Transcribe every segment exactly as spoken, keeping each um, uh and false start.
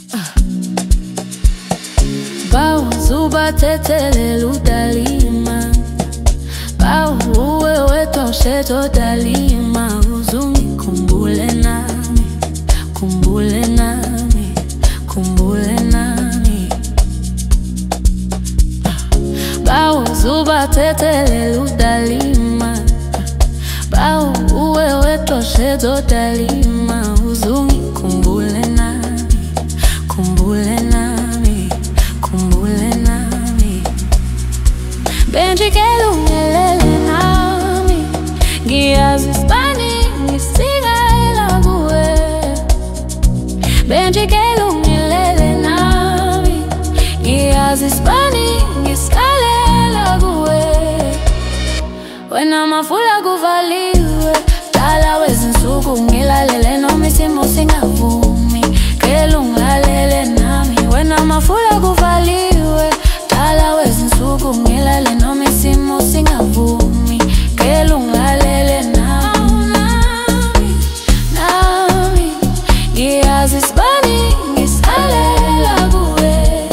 Bawo zuba tetele ludalima, bawo uwe weto sheto dalima. Uzungi kumbule nami, kumbule nami, kumbule nami. Bawo zuba tetele ludalima, bawo uwe weto sheto dalima. Uzungi kumbule nami, kumbule nami, kumbule nami. Benji kelu ngelele nami, ngiyazi Spani ngisinga elaguwe. Benji kelu ngelele nami, ngiyazi Spani ngiskale elaguwe. Wena mafula kuvaliwe, dala wezinsuku ngilalele noma isimo singavumi. Kelu ngilalele nami, wena mafula kuvaliwe, dala wezinsuku ngilale noma isimo singavumi. Kelu ngilalele nami, nami ngiyazi Spani ngisalela kuwe.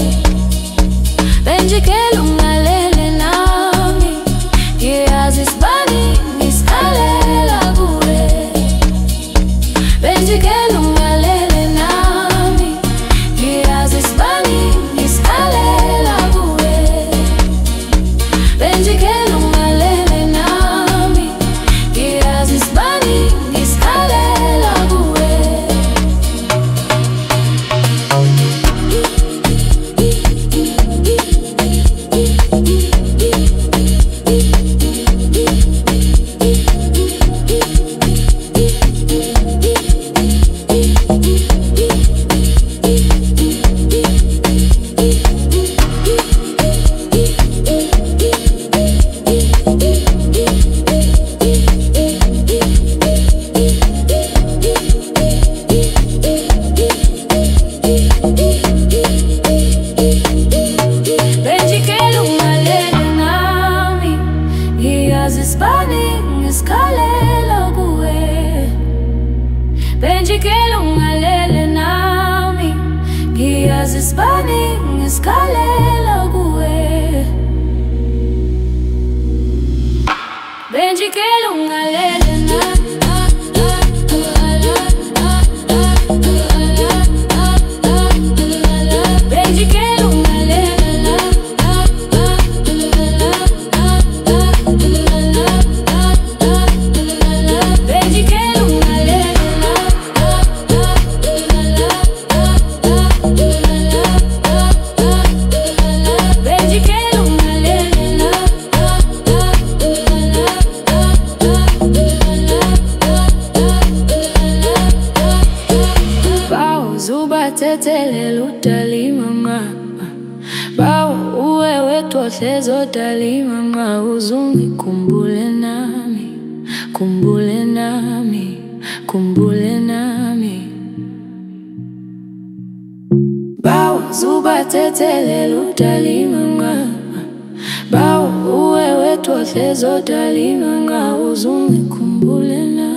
Benji kelu ngilalele nami, ngiyazi Spani ngisalela kuwe. Benji kelu ngilalele nami, ngiyazi Spani ngisalela kuwe. Benji kelu ngilalele nami, ngiyazi Spani ngisalela kuwe. Benji kelu ngilalele nami, ngiyazi Spani ngisalela kuwe. Benji kelu ngilalele nami, ngiyazi Spani ngisalela kuwe. Benji kelu ngilalele nami. Benji kelu ngilalele nami, Benji kelu ngilalele nami, Benji kelu ngilalele nami. Bawo zuba tetele ludalima nga, bawo uwe wetu hlezo dalima nga. Uzungi kumbule nami, kumbule nami, kumbule nami. Bawo zuba tetele ludalima nga, bawo uwe wetu hlezo dalima nga. Uzungi kumbule nami.